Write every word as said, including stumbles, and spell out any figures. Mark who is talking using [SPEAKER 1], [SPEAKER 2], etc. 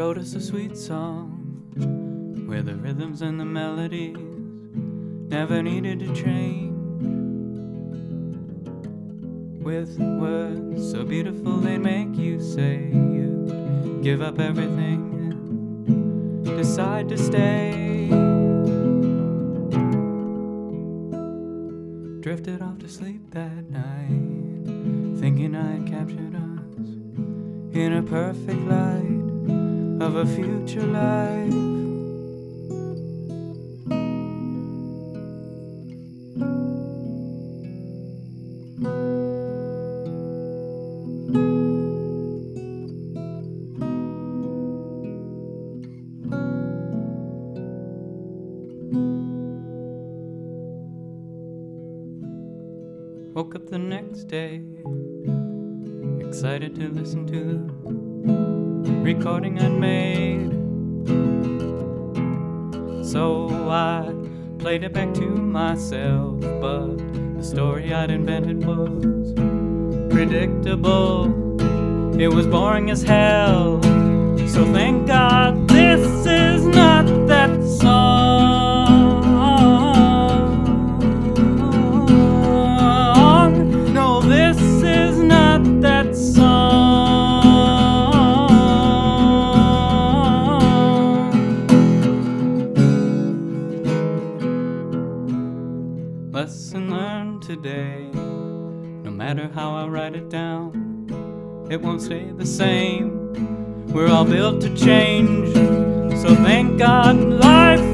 [SPEAKER 1] wrote us a sweet song where the rhythms and the melodies never needed to change. With words so beautiful they'd make you say you'd give up everything and decide to stay. Drifted off to sleep that night, thinking I'd captured us in a perfect light of a future life. Woke up the next day, excited to listen to the recording I'd made. So I played it back to myself, but the story I'd invented was predictable. It was boring as hell, so thank God this is not that song. No, this is not that song. Lesson learned today, no matter how I write it down, it won't stay the same. We're all built to change, so thank God life